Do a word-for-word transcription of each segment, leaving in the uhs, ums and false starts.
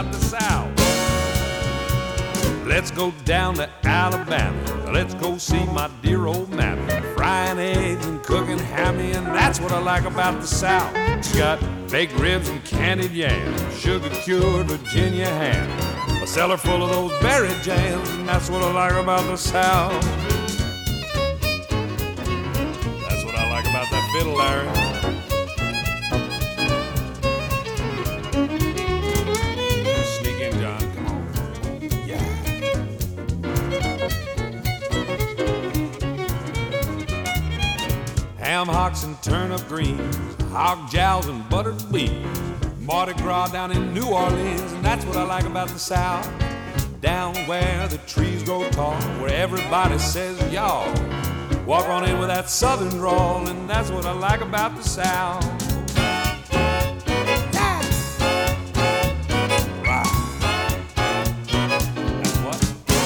about the South. Let's go down to Alabama. Let's go see my dear old mammy, frying eggs and cooking hammy, and that's what I like about the South. She got baked ribs and candied yams, sugar-cured Virginia ham, a cellar full of those berry jams, and that's what I like about the South. That's what I like about that fiddle, Larry. Sneak in, John. Come on. Yeah. Ham hocks and turnip greens, hog jowls and buttered beans, Mardi Gras down in New Orleans, and that's what I like about the South. Down where the trees grow tall, where everybody says y'all. Walk on in with that southern drawl, and that's what I like about the South. Yeah. Wow. That's what?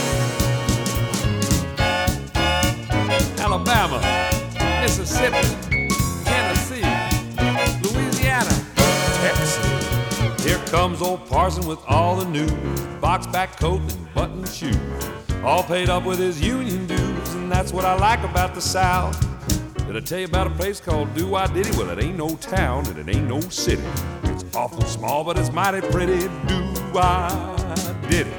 Alabama, Mississippi, Tennessee, Louisiana, Texas. Here comes old Parson with all the news, box back coat and button shoes, all paid up with his union dues, and that's what I like about the South. Did I tell you about a place called Do-I-Diddy? Well, it ain't no town and it ain't no city. It's awful small, but it's mighty pretty. Do-I-Diddy.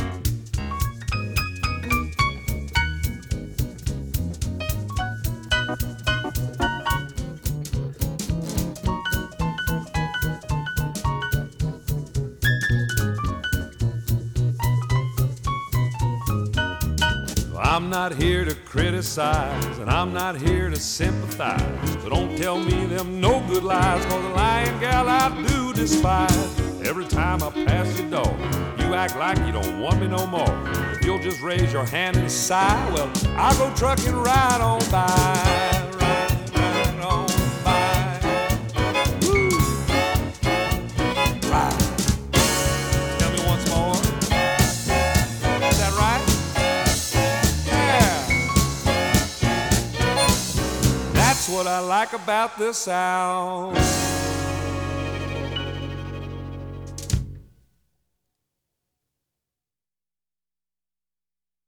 I'm not here to criticize, and I'm not here to sympathize, so don't tell me them no good lies, cause the lying gal I do despise. Every time I pass your door, you act like you don't want me no more. If you'll just raise your hand and sigh, well, I'll go trucking right on by, right, right on by. Woo. Right. Tell me once more. Is that right? That's what I like about the South.